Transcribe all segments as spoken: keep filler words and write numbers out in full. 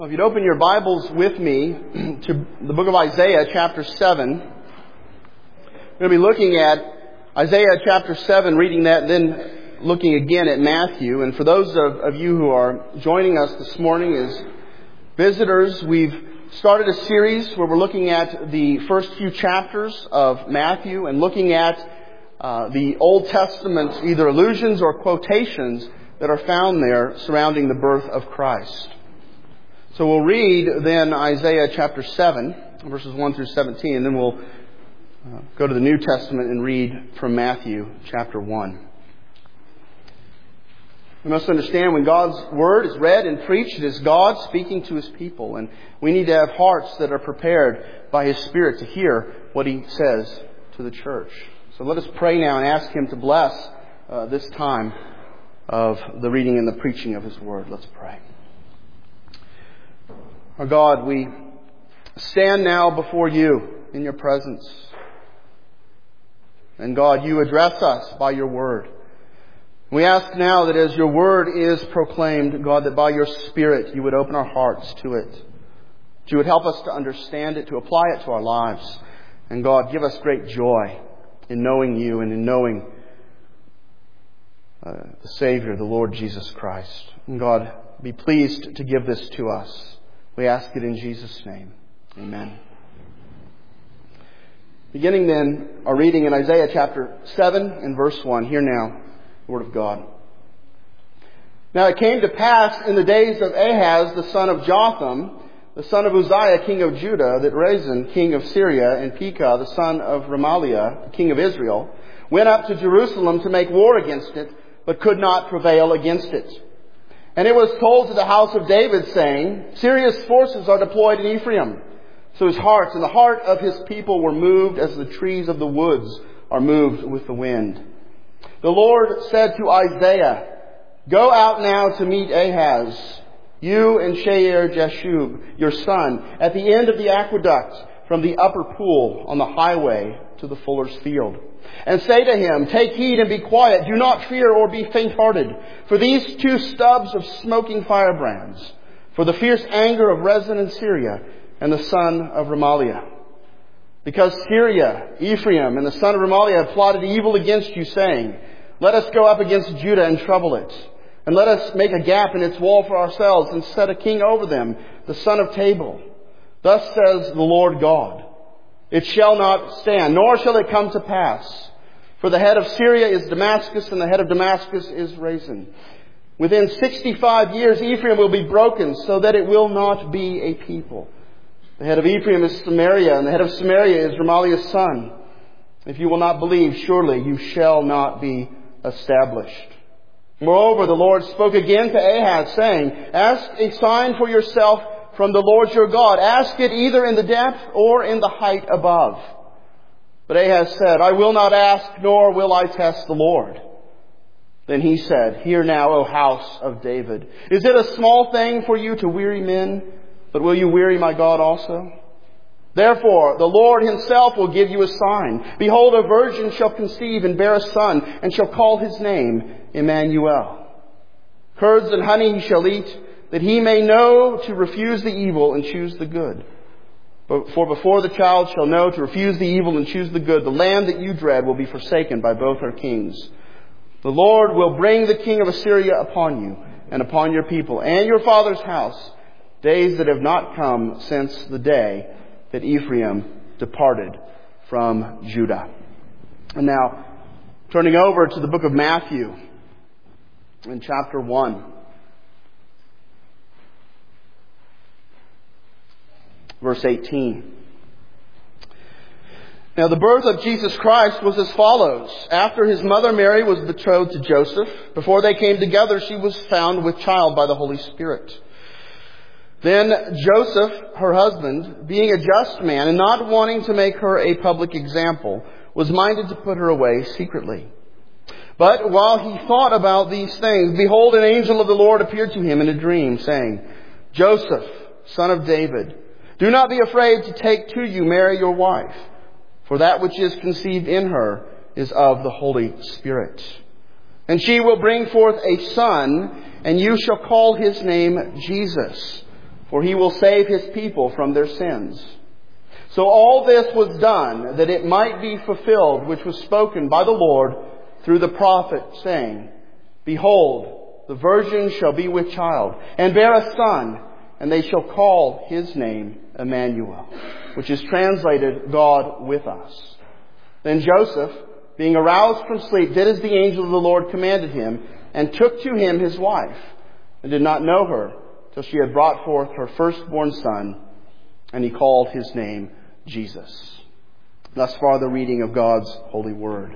Well, if you'd open your Bibles with me to the book of Isaiah, chapter seven. We're going to be looking at Isaiah chapter seven, reading that, and then looking again at Matthew. And for those of, of you who are joining us this morning as visitors, we've started a series where we're looking at the first few chapters of Matthew and looking at uh, the Old Testament, either allusions or quotations that are found there surrounding the birth of Christ. So we'll read then Isaiah chapter seven, verses one through seventeen, and then we'll uh, go to the New Testament and read from Matthew chapter one. We must understand when God's Word is read and preached, it is God speaking to His people. And we need to have hearts that are prepared by His Spirit to hear what He says to the church. So let us pray now and ask Him to bless uh, this time of the reading and the preaching of His Word. Let's pray. Our God, we stand now before You in Your presence. And God, You address us by Your Word. We ask now that as Your Word is proclaimed, God, that by Your Spirit You would open our hearts to it. That You would help us to understand it, to apply it to our lives. And God, give us great joy in knowing You and in knowing uh, the Savior, the Lord Jesus Christ. And God, be pleased to give this to us. We ask it in Jesus' name. Amen. Beginning then our reading in Isaiah chapter seven and verse one. Hear now the Word of God. Now it came to pass in the days of Ahaz, the son of Jotham, the son of Uzziah, king of Judah, that Rezin, king of Syria, and Pekah, the son of Remaliah, king of Israel, went up to Jerusalem to make war against it, but could not prevail against it. And it was told to the house of David, saying, Syria's forces are deployed in Ephraim. So his heart and the heart of his people were moved as the trees of the woods are moved with the wind. The Lord said to Isaiah, Go out now to meet Ahaz, you and Shear-Jashub, your son, at the end of the aqueduct from the upper pool on the highway to the fuller's field. And say to him, Take heed and be quiet. Do not fear or be faint-hearted. For these two stubs of smoking firebrands, for the fierce anger of Rezin and Syria and the son of Remaliah. Because Syria, Ephraim, and the son of Remaliah have plotted evil against you, saying, Let us go up against Judah and trouble it. And let us make a gap in its wall for ourselves and set a king over them, the son of Tabal. Thus says the Lord God. It shall not stand, nor shall it come to pass. For the head of Syria is Damascus, and the head of Damascus is Rezin. Within sixty-five years Ephraim will be broken, so that it will not be a people. The head of Ephraim is Samaria, and the head of Samaria is Remaliah's son. If you will not believe, surely you shall not be established. Moreover, the Lord spoke again to Ahaz, saying, Ask a sign for yourself from the Lord your God. Ask it either in the depth or in the height above. But Ahaz said, I will not ask, nor will I test the Lord. Then he said, Hear now, O house of David. Is it a small thing for you to weary men? But will you weary my God also? Therefore, the Lord Himself will give you a sign. Behold, a virgin shall conceive and bear a son, and shall call his name Emmanuel. Curds and honey he shall eat, that he may know to refuse the evil and choose the good. For before the child shall know to refuse the evil and choose the good, the land that you dread will be forsaken by both her kings. The Lord will bring the king of Assyria upon you and upon your people and your father's house, days that have not come since the day that Ephraim departed from Judah. And now, turning over to the book of Matthew in chapter one. Verse eighteen. Now the birth of Jesus Christ was as follows. After His mother Mary was betrothed to Joseph, before they came together, she was found with child by the Holy Spirit. Then Joseph, her husband, being a just man and not wanting to make her a public example, was minded to put her away secretly. But while he thought about these things, behold, an angel of the Lord appeared to him in a dream, saying, Joseph, son of David, do not be afraid to take to you Mary your wife, for that which is conceived in her is of the Holy Spirit. And she will bring forth a son, and you shall call his name Jesus, for He will save His people from their sins. So all this was done that it might be fulfilled, which was spoken by the Lord through the prophet, saying, Behold, the virgin shall be with child, and bear a son, and they shall call His name Emmanuel, which is translated, God with us. Then Joseph, being aroused from sleep, did as the angel of the Lord commanded him, and took to him his wife, and did not know her till she had brought forth her firstborn son, and he called his name Jesus. Thus far the reading of God's holy word.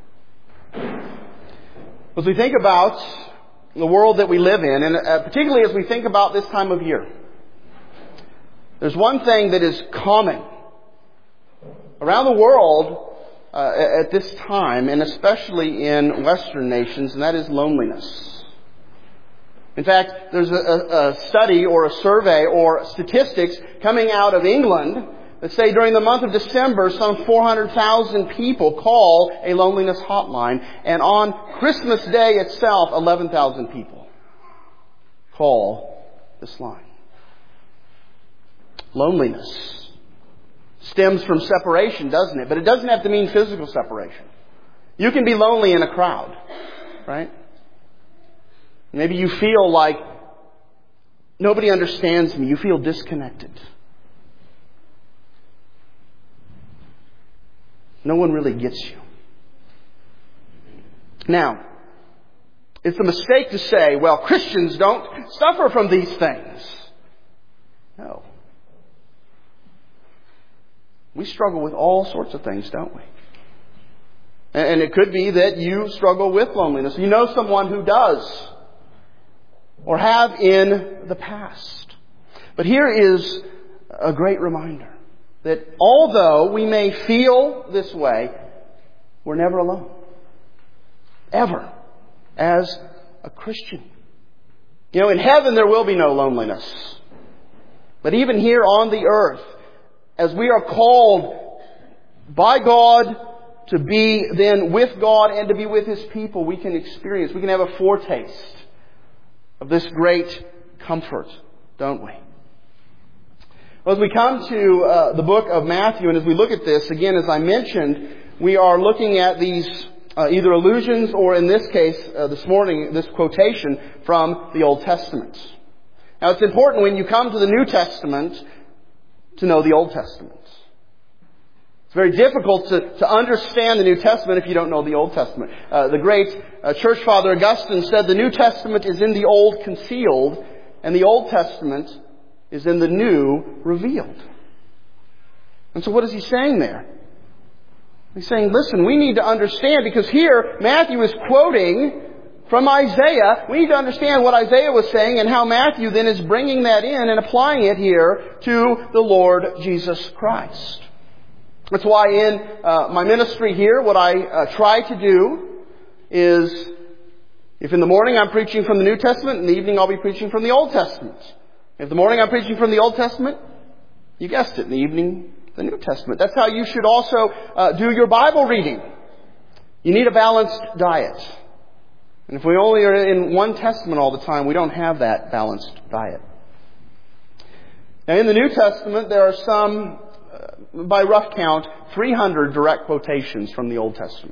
As we think about the world that we live in, and particularly as we think about this time of year, there's one thing that is common around the world uh, at this time, and especially in Western nations, and that is loneliness. In fact, there's a, a study or a survey or statistics coming out of England that say during the month of December, some four hundred thousand people call a loneliness hotline. And on Christmas Day itself, eleven thousand people call this line. Loneliness stems from separation, doesn't it? But it doesn't have to mean physical separation. You can be lonely in a crowd, right? Maybe you feel like nobody understands me. You feel disconnected. No one really gets you. Now, it's a mistake to say, well, Christians don't suffer from these things. No. We struggle with all sorts of things, don't we? And it could be that you struggle with loneliness. You know someone who does, or have in the past. But here is a great reminder that although we may feel this way, we're never alone. Ever. As a Christian. You know, in heaven there will be no loneliness. But even here on the earth, as we are called by God to be then with God and to be with His people, we can experience, we can have a foretaste of this great comfort, don't we? Well, as we come to uh, the book of Matthew, and as we look at this, again, as I mentioned, we are looking at these uh, either allusions or, in this case, uh, this morning, this quotation from the Old Testament. Now, it's important when you come to the New Testament to know the Old Testament. It's very difficult to, to understand the New Testament if you don't know the Old Testament. Uh, the great uh, Church Father Augustine said the New Testament is in the Old concealed, and the Old Testament is in the New revealed. And so what is he saying there? He's saying, listen, we need to understand, because here Matthew is quoting from Isaiah. We need to understand what Isaiah was saying and how Matthew then is bringing that in and applying it here to the Lord Jesus Christ. That's why in uh, my ministry here, what I uh, try to do is, if in the morning I'm preaching from the New Testament, in the evening I'll be preaching from the Old Testament. If the morning I'm preaching from the Old Testament, you guessed it, in the evening, the New Testament. That's how you should also uh, do your Bible reading. You need a balanced diet. And if we only are in one testament all the time, we don't have that balanced diet. Now, in the New Testament, there are some, uh, by rough count, three hundred direct quotations from the Old Testament.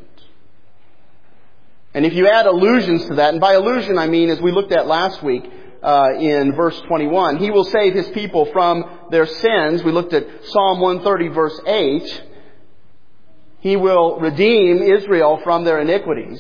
And if you add allusions to that, and by allusion I mean, as we looked at last week, uh, in verse twenty-one, He will save His people from their sins. We looked at Psalm one thirty, verse eight. He will redeem Israel from their iniquities.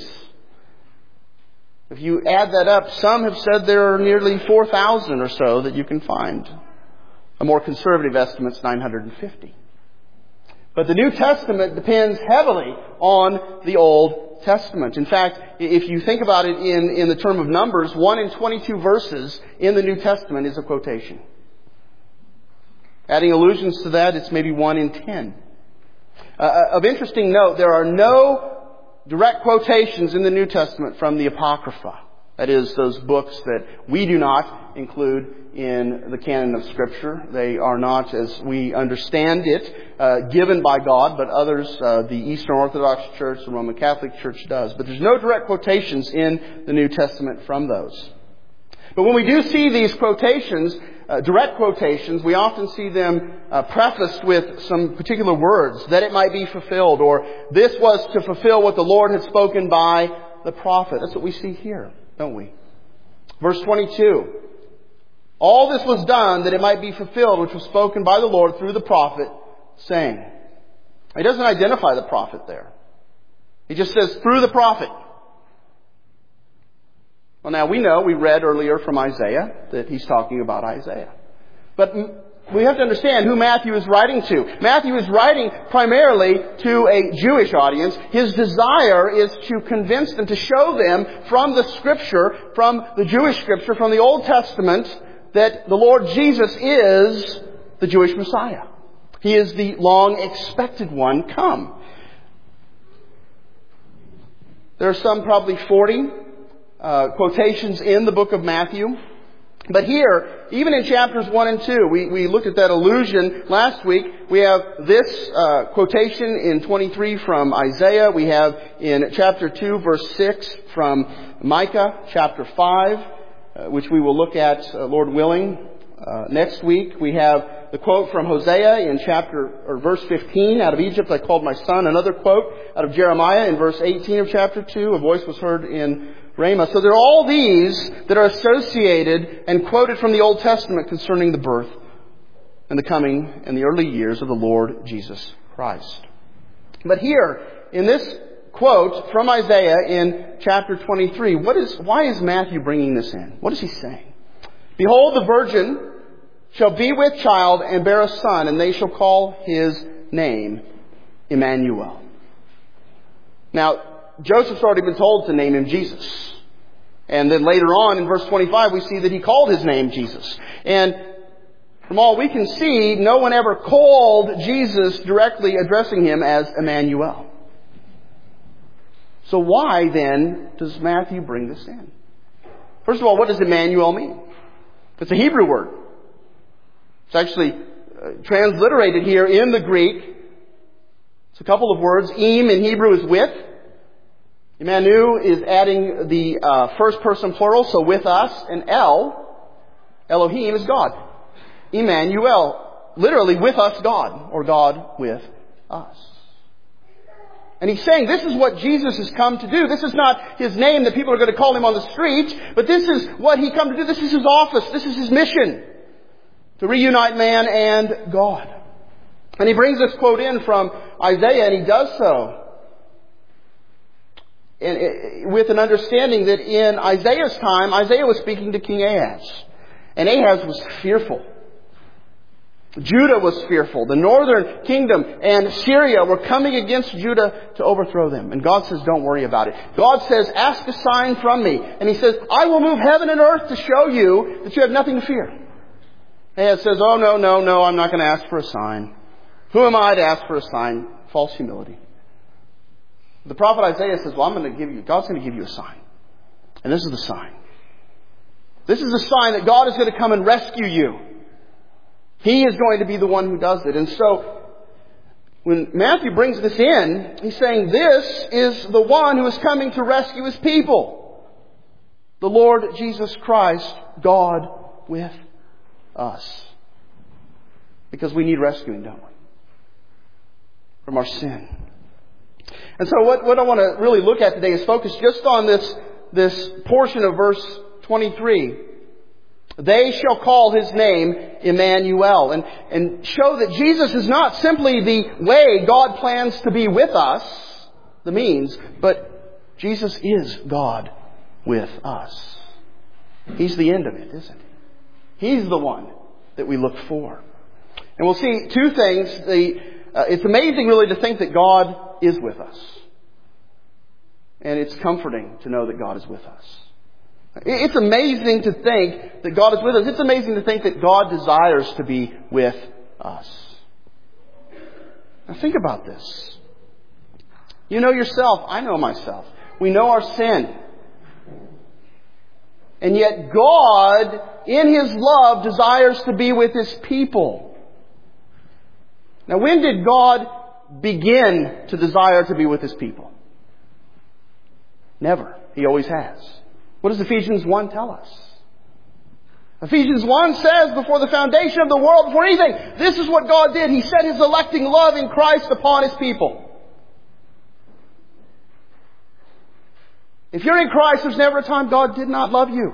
If you add that up, some have said there are nearly four thousand or so that you can find. A more conservative estimate is nine hundred fifty. But the New Testament depends heavily on the Old Testament. In fact, if you think about it in, in the term of numbers, one in twenty-two verses in the New Testament is a quotation. Adding allusions to that, it's maybe one in ten. Uh, of interesting note, there are no direct quotations in the New Testament from the Apocrypha. That is, those books that we do not include in the canon of Scripture. They are not, as we understand it, uh, given by God, but others, uh, the Eastern Orthodox Church, the Roman Catholic Church does. But there's no direct quotations in the New Testament from those. But when we do see these quotations, uh, direct quotations, we often see them uh, prefaced with some particular words, that it might be fulfilled, or this was to fulfill what the Lord had spoken by the prophet. That's what we see here, don't we? Verse twenty-two. All this was done that it might be fulfilled, which was spoken by the Lord through the prophet, saying. He doesn't identify the prophet there. He just says, through the prophet. Well, now we know, we read earlier from Isaiah, that he's talking about Isaiah. But we have to understand who Matthew is writing to. Matthew is writing primarily to a Jewish audience. His desire is to convince them, to show them from the Scripture, from the Jewish Scripture, from the Old Testament, that the Lord Jesus is the Jewish Messiah. He is the long-expected one come. There are some probably forty uh, quotations in the book of Matthew. But here, even in chapters one and two, we, we looked at that allusion last week. We have this uh, quotation in twenty-three from Isaiah. We have in chapter two, verse six from Micah, chapter five, uh, which we will look at, uh, Lord willing, uh, next week. We have the quote from Hosea in chapter or verse fifteen, out of Egypt I called my son. Another quote out of Jeremiah in verse eighteen of chapter two. A voice was heard in Ramah. So there are all these that are associated and quoted from the Old Testament concerning the birth and the coming and the early years of the Lord Jesus Christ. But here, in this quote from Isaiah in chapter twenty-three, what is, why is Matthew bringing this in? What is he saying? Behold, the virgin shall be with child and bear a son, and they shall call his name Emmanuel. Now, Joseph's already been told to name him Jesus. And then later on in verse twenty-five, we see that he called his name Jesus. And from all we can see, no one ever called Jesus directly addressing him as Emmanuel. So why then does Matthew bring this in? First of all, what does Emmanuel mean? It's a Hebrew word. It's actually uh, transliterated here in the Greek. It's a couple of words. Em in Hebrew is with. Emmanuel is adding the uh, first person plural, so with us. And El, Elohim, is God. Emmanuel, literally with us God, or God with us. And he's saying this is what Jesus has come to do. This is not his name that people are going to call him on the street, but this is what he come to do. This is his office. This is his mission. To reunite man and God. And he brings this quote in from Isaiah, and he does so in, with an understanding that in Isaiah's time, Isaiah was speaking to King Ahaz. And Ahaz was fearful. Judah was fearful. The northern kingdom and Syria were coming against Judah to overthrow them. And God says, don't worry about it. God says, ask a sign from me. And he says, I will move heaven and earth to show you that you have nothing to fear. Ahaz says, oh, no, no, no, I'm not going to ask for a sign. Who am I to ask for a sign? False humility. The prophet Isaiah says, well, I'm going to give you, God's going to give you a sign. And this is the sign. This is the sign that God is going to come and rescue you. He is going to be the one who does it. And so, when Matthew brings this in, he's saying this is the one who is coming to rescue his people. The Lord Jesus Christ, God with us. Because we need rescuing, don't we? From our sin. And so what, what I want to really look at today is focus just on this, this portion of verse twenty-three. They shall call his name Emmanuel. And, and show that Jesus is not simply the way God plans to be with us, the means, but Jesus is God with us. He's the end of it, isn't he? He's the one that we look for. And we'll see two things. The, uh, it's amazing really to think that God is with us. And it's comforting to know that God is with us. It's amazing to think that God is with us. It's amazing to think that God desires to be with us. Now think about this. You know yourself. I know myself. We know our sin. And yet God, in His love, desires to be with His people. Now when did God begin to desire to be with His people? Never. He always has. What does Ephesians one tell us? Ephesians one says, before the foundation of the world, before anything, this is what God did. He set His electing love in Christ upon His people. If you're in Christ, there's never a time God did not love you.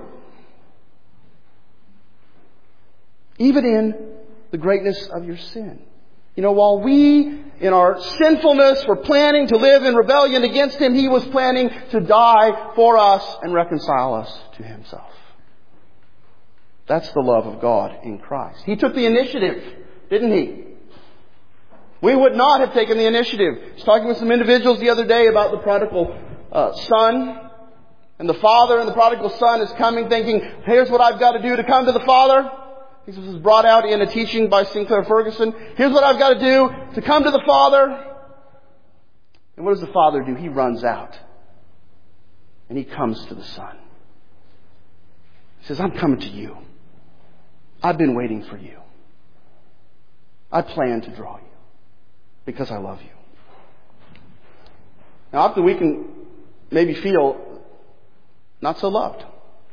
Even in the greatness of your sin. You know, while we, in our sinfulness, were planning to live in rebellion against Him, He was planning to die for us and reconcile us to Himself. That's the love of God in Christ. He took the initiative, didn't He? We would not have taken the initiative. I was talking with some individuals the other day about the prodigal uh, son. And the father and the prodigal son is coming thinking, here's what I've got to do to come to the Father. This was brought out in a teaching by Sinclair Ferguson. Here's what I've got to do to come to the Father. And what does the Father do? He runs out. And He comes to the Son. He says, I'm coming to you. I've been waiting for you. I plan to draw you because I love you. Now, often we can maybe feel not so loved.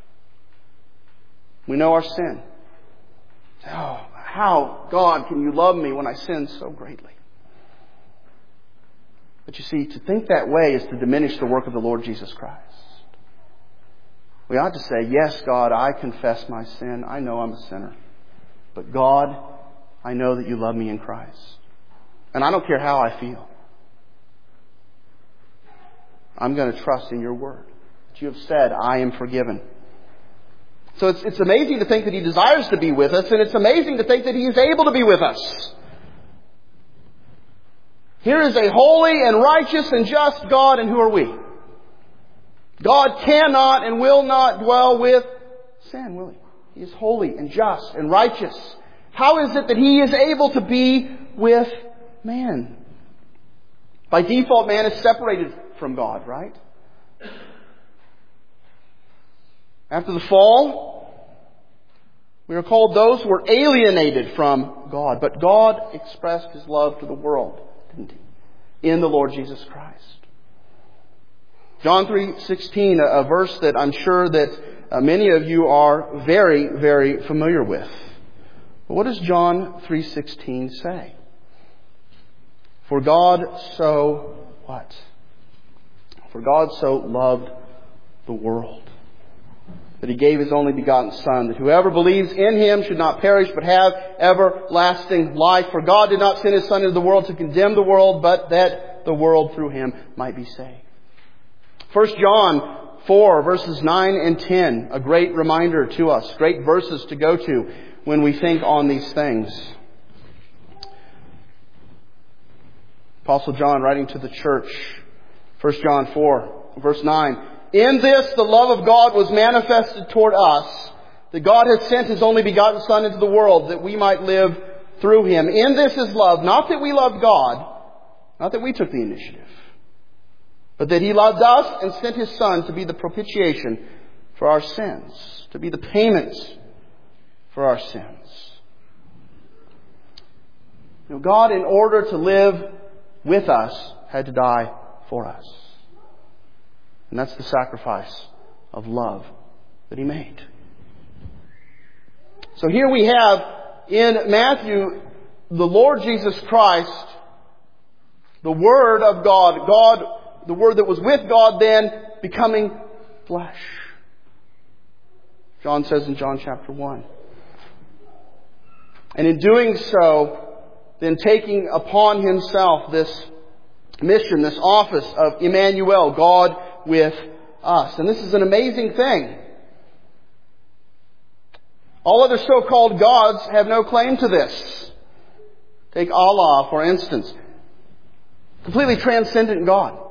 We know our sin. Oh, how, God, can you love me when I sin so greatly? But you see, to think that way is to diminish the work of the Lord Jesus Christ. We ought to say, yes, God, I confess my sin. I know I'm a sinner. But God, I know that you love me in Christ. And I don't care how I feel. I'm going to trust in your word. That you have said, I am forgiven. So it's, it's amazing to think that He desires to be with us, and it's amazing to think that He is able to be with us. Here is a holy and righteous and just God, and who are we? God cannot and will not dwell with sin, will He? He is holy and just and righteous. How is it that He is able to be with man? By default, man is separated from God, right? After the fall, we are called those who were alienated from God. But God expressed His love to the world, didn't He? In the Lord Jesus Christ. John three sixteen, a verse that I'm sure that uh, many of you are very, very familiar with. But what does John three sixteen say? For God so what? For God so loved the world that He gave His only begotten Son, that whoever believes in Him should not perish but have everlasting life. For God did not send His Son into the world to condemn the world, but that the world through Him might be saved. First John four, verses nine and ten, a great reminder to us, great verses to go to when we think on these things. Apostle John writing to the church, First John four, verse nine. In this the love of God was manifested toward us, that God has sent His only begotten Son into the world, that we might live through Him. In this is love, not that we loved God, not that we took the initiative, but that He loved us and sent His Son to be the propitiation for our sins, to be the payment for our sins. You know, God, in order to live with us, had to die for us. And that's the sacrifice of love that He made. So here we have in Matthew the Lord Jesus Christ, the Word of God, God, the Word that was with God then becoming flesh. John says in John chapter one. And in doing so, then taking upon Himself this mission, this office of Emmanuel, God with us. And this is an amazing thing. All other so-called gods have no claim to this. Take Allah, for instance. Completely transcendent God.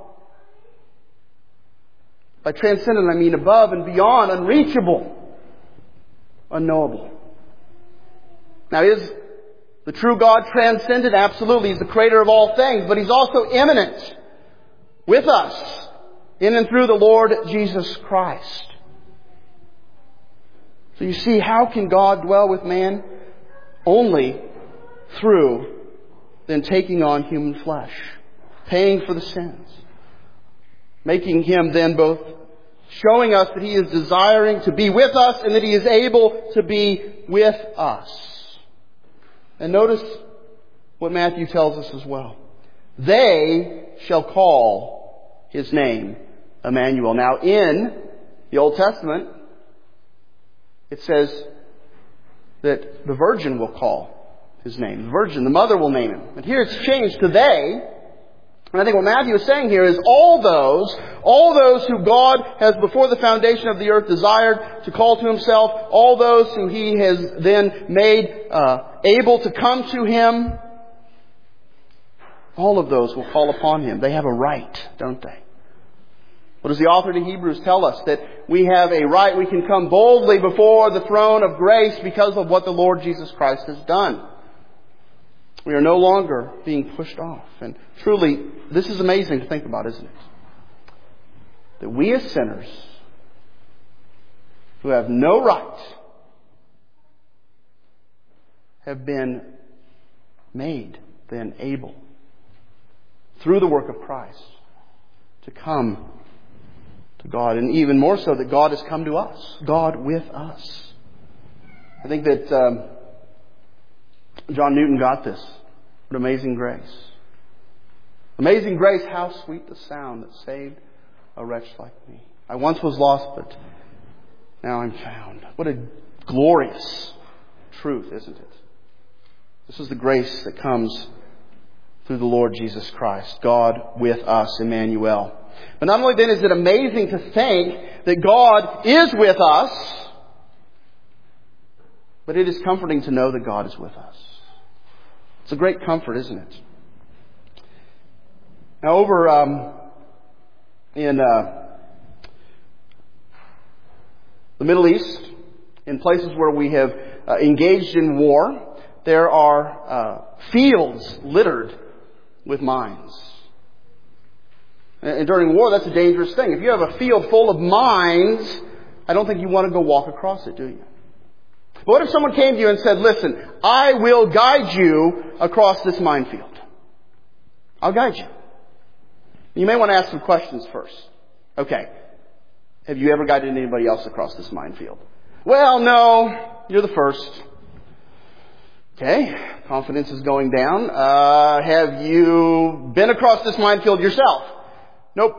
By transcendent, I mean above and beyond, unreachable, unknowable. Now, is the true God transcendent? Absolutely. He's the creator of all things, but He's also immanent with us in and through the Lord Jesus Christ. So you see, how can God dwell with man? Only through then taking on human flesh, paying for the sins, making Him then both showing us that He is desiring to be with us and that He is able to be with us. And notice what Matthew tells us as well. They shall call His name Emmanuel. Now in the Old Testament, it says that the virgin will call His name. The virgin, the mother will name Him. But here it's changed to they. And I think what Matthew is saying here is all those, all those who God has before the foundation of the earth desired to call to Himself, all those who He has then made uh, able to come to Him, all of those will call upon Him. They have a right, don't they? What does the author to Hebrews tell us? That we have a right, we can come boldly before the throne of grace because of what the Lord Jesus Christ has done. We are no longer being pushed off. And truly, this is amazing to think about, isn't it? That we as sinners, who have no right, have been made then able, through the work of Christ, to come to God. And even more so, that God has come to us. God with us. I think that um, John Newton got this. What amazing grace. Amazing grace, how sweet the sound that saved a wretch like me. I once was lost, but now I'm found. What a glorious truth, isn't it? This is the grace that comes through the Lord Jesus Christ. God with us, Emmanuel. But not only then is it amazing to think that God is with us, but it is comforting to know that God is with us. It's a great comfort, isn't it? Now over um, in uh, the Middle East, in places where we have uh, engaged in war, there are uh, fields littered with mines. And during war, that's a dangerous thing. If you have a field full of mines, I don't think you want to go walk across it, do you? But what if someone came to you and said, listen, I will guide you across this minefield. I'll guide you. You may want to ask some questions first. Okay. Have you ever guided anybody else across this minefield? Well, no. You're the first. Okay. Confidence is going down. Uh, have you been across this minefield yourself? Nope.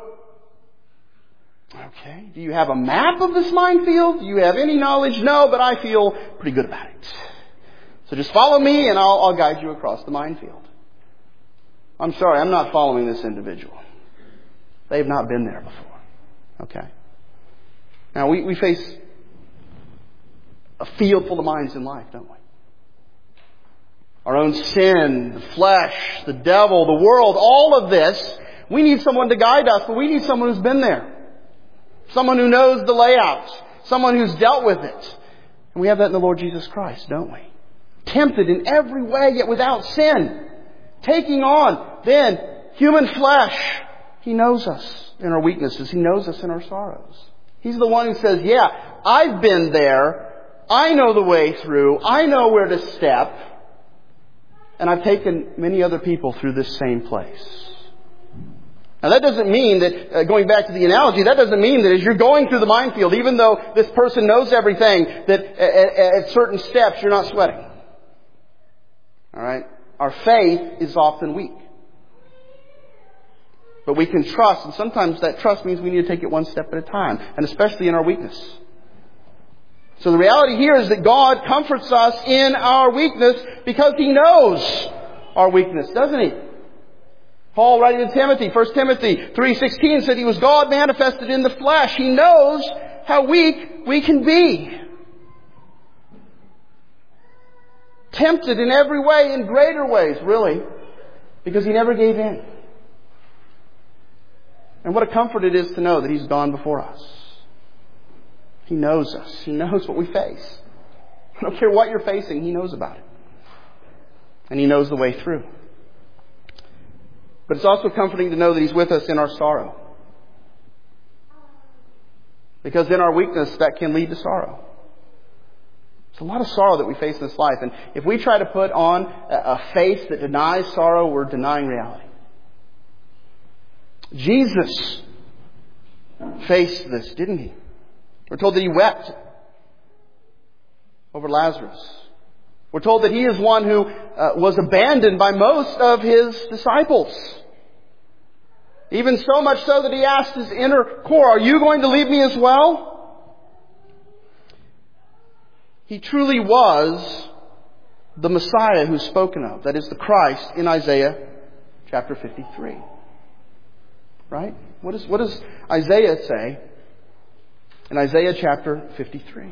Okay. Do you have a map of this minefield? Do you have any knowledge? No, but I feel pretty good about it. So just follow me and I'll, I'll guide you across the minefield. I'm sorry, I'm not following this individual. They've not been there before. Okay. Now we, we face a field full of mines in life, don't we? Our own sin, the flesh, the devil, the world, all of this. We need someone to guide us, but we need someone who's been there. Someone who knows the layout. Someone who's dealt with it. And we have that in the Lord Jesus Christ, don't we? Tempted in every way, yet without sin. Taking on, then, human flesh. He knows us in our weaknesses. He knows us in our sorrows. He's the one who says, yeah, I've been there. I know the way through. I know where to step. And I've taken many other people through this same place. Now that doesn't mean that, uh, going back to the analogy, that doesn't mean that as you're going through the minefield, even though this person knows everything, that at, at certain steps you're not sweating. Alright? Our faith is often weak. But we can trust, and sometimes that trust means we need to take it one step at a time, and especially in our weakness. So the reality here is that God comforts us in our weakness because He knows our weakness, doesn't He? Paul writing to Timothy, First Timothy three sixteen said He was God manifested in the flesh. He knows how weak we can be. Tempted in every way, in greater ways, really, because He never gave in. And what a comfort it is to know that He's gone before us. He knows us. He knows what we face. I don't care what you're facing, He knows about it. And He knows the way through. But it's also comforting to know that He's with us in our sorrow. Because in our weakness, that can lead to sorrow. There's a lot of sorrow that we face in this life. And if we try to put on a face that denies sorrow, we're denying reality. Jesus faced this, didn't he? We're told that he wept over Lazarus. We're told that he is one who uh, was abandoned by most of his disciples. Even so much so that he asked his inner core, are you going to leave me as well? He truly was the Messiah who's spoken of. That is the Christ in Isaiah chapter fifty-three. Right? What, is, what does Isaiah say in Isaiah chapter fifty-three?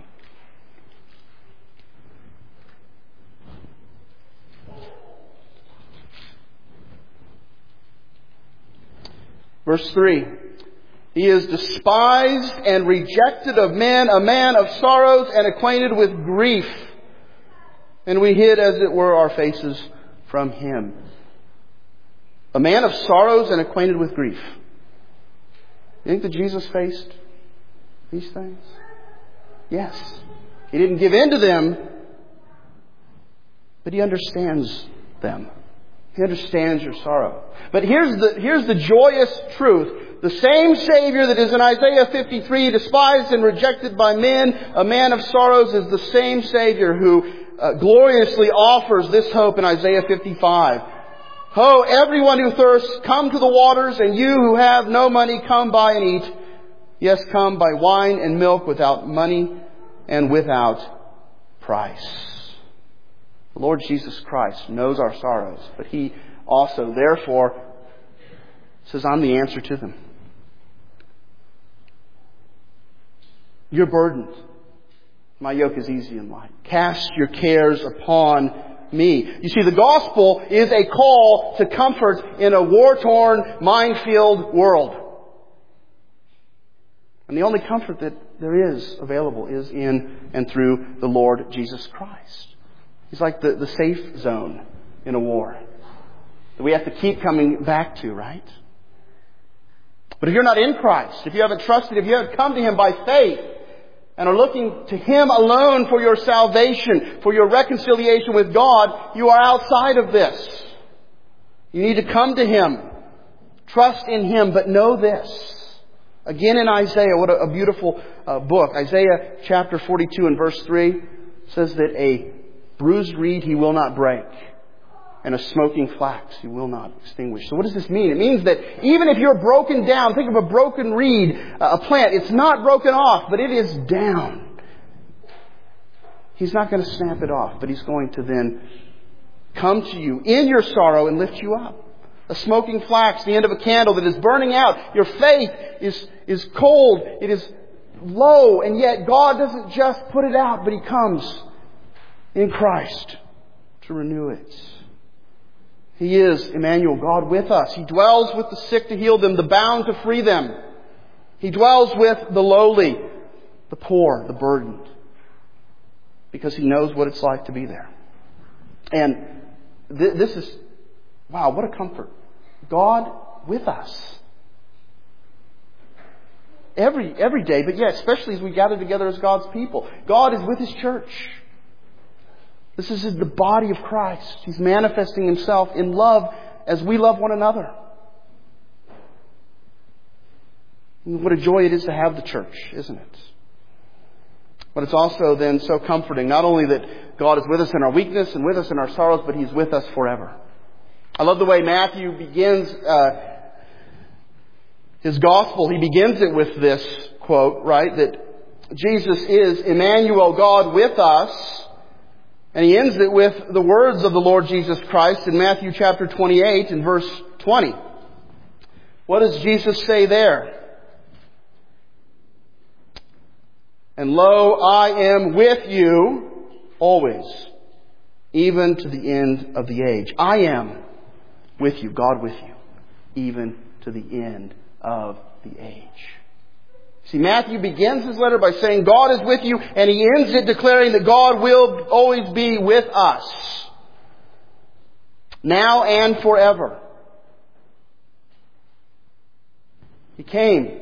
Verse three. He is despised and rejected of men, a man of sorrows and acquainted with grief. And we hid, as it were, our faces from him. A man of sorrows and acquainted with grief. You think that Jesus faced these things? Yes. He didn't give in to them, but he understands them. He understands your sorrow. But here's the, here's the joyous truth. The same Savior that is in Isaiah fifty-three, despised and rejected by men, a man of sorrows, is the same Savior who uh, gloriously offers this hope in Isaiah fifty-five. Ho, everyone who thirsts, come to the waters, and you who have no money, come buy and eat. Yes, come buy wine and milk without money and without price. The Lord Jesus Christ knows our sorrows, but He also, therefore, says, I'm the answer to them. You're burdened. My yoke is easy and light. Cast your cares upon me. You see, the gospel is a call to comfort in a war-torn, minefield world. And the only comfort that there is available is in and through the Lord Jesus Christ. He's like the, the safe zone in a war that we have to keep coming back to, right? But if you're not in Christ, if you haven't trusted, if you haven't come to Him by faith and are looking to Him alone for your salvation, for your reconciliation with God, you are outside of this. You need to come to Him. Trust in Him, but know this. Again in Isaiah, what a, a beautiful uh, book. Isaiah chapter forty-two and verse three says that a bruised reed He will not break, and a smoking flax He will not extinguish. So what does this mean? It means that even if you're broken down, think of a broken reed, a plant. It's not broken off, but it is down. He's not going to snap it off, but He's going to then come to you in your sorrow and lift you up. A smoking flax, the end of a candle that is burning out. Your faith is, is cold. It is low. And yet God doesn't just put it out, but He comes in Christ to renew it. He is Emmanuel, God with us. He dwells with the sick to heal them, the bound to free them. He dwells with the lowly, the poor, the burdened, because He knows what it's like to be there. And th- this is, wow, what a comfort. God with us. Every, every day, but yet especially as we gather together as God's people. God is with His church. This is the body of Christ. He's manifesting Himself in love as we love one another. And what a joy it is to have the church, isn't it? But it's also then so comforting, not only that God is with us in our weakness and with us in our sorrows, but He's with us forever. I love the way Matthew begins uh, his gospel. He begins it with this quote, right? That Jesus is Emmanuel, God with us. And he ends it with the words of the Lord Jesus Christ in Matthew chapter twenty-eight and verse twenty. What does Jesus say there? And lo, I am with you always, even to the end of the age. I am with you, God with you, even to the end of the age. See, Matthew begins his letter by saying God is with you, and he ends it declaring that God will always be with us, now and forever. He came.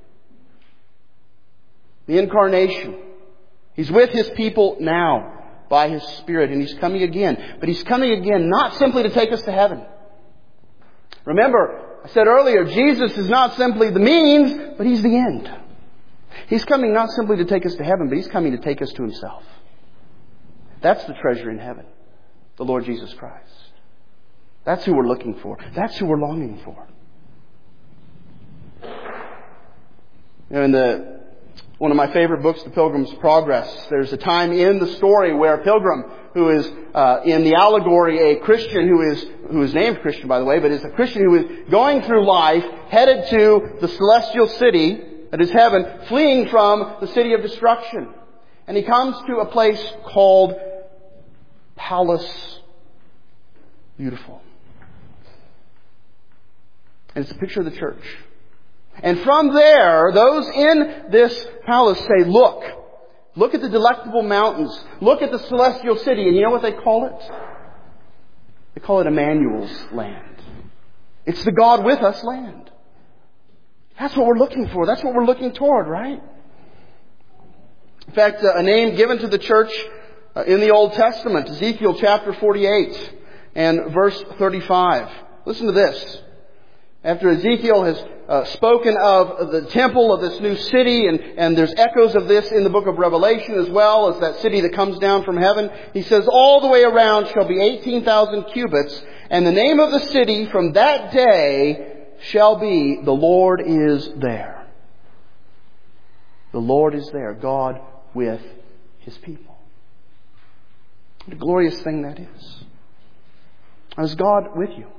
The incarnation. He's with His people now by His Spirit, and He's coming again. But He's coming again not simply to take us to heaven. Remember, I said earlier, Jesus is not simply the means, but He's the end. He's coming not simply to take us to heaven, but He's coming to take us to Himself. That's the treasure in heaven, the Lord Jesus Christ. That's who we're looking for. That's who we're longing for. You know, in the one of my favorite books, The Pilgrim's Progress, there's a time in the story where a pilgrim who is uh, in the allegory a Christian who is who is named Christian, by the way, but is a Christian who is going through life headed to the celestial city, that is heaven, fleeing from the city of destruction. And he comes to a place called Palace Beautiful. And it's a picture of the church. And from there, those in this palace say, look, look at the delectable mountains. Look at the celestial city. And you know what they call it? They call it Emmanuel's land. It's the God with us land. That's what we're looking for. That's what we're looking toward, right? In fact, a name given to the church in the Old Testament, Ezekiel chapter forty-eight and verse thirty-five. Listen to this. After Ezekiel has uh, spoken of the temple of this new city, and, and there's echoes of this in the book of Revelation as well as that city that comes down from heaven, he says, all the way around shall be eighteen thousand cubits, and the name of the city from that day shall be, the Lord is there. The Lord is there, God with His people. What a glorious thing that is. Is God with you?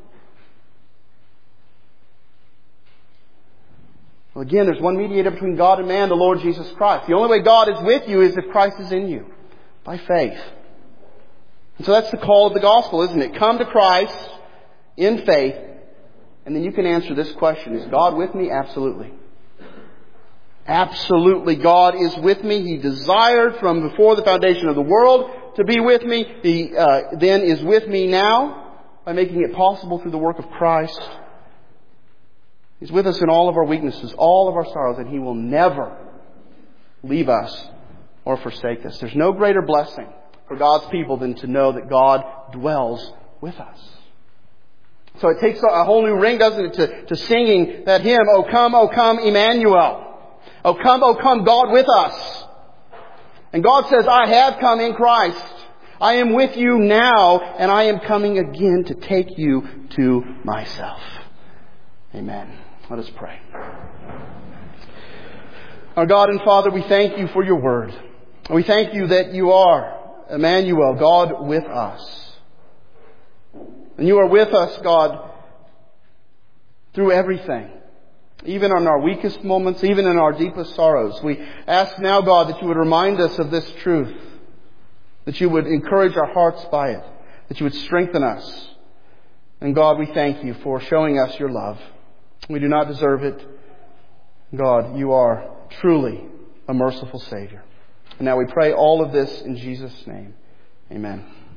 Well, again, there's one mediator between God and man, the Lord Jesus Christ. The only way God is with you is if Christ is in you, by faith. And so that's the call of the gospel, isn't it? Come to Christ in faith, and then you can answer this question. Is God with me? Absolutely. Absolutely, God is with me. He desired from before the foundation of the world to be with me. He uh, then is with me now by making it possible through the work of Christ. He's with us in all of our weaknesses, all of our sorrows, and He will never leave us or forsake us. There's no greater blessing for God's people than to know that God dwells with us. So it takes a whole new ring, doesn't it, to, to singing that hymn, O come, O come, Emmanuel. O come, O come, God with us. And God says, I have come in Christ. I am with you now, and I am coming again to take you to myself. Amen. Let us pray. Our God and Father, we thank you for your word. We thank you that you are Emmanuel, God with us. And you are with us, God, through everything. Even in our weakest moments, even in our deepest sorrows. We ask now, God, that you would remind us of this truth. That you would encourage our hearts by it. That you would strengthen us. And God, we thank you for showing us your love. We do not deserve it. God, you are truly a merciful Savior. And now we pray all of this in Jesus' name. Amen.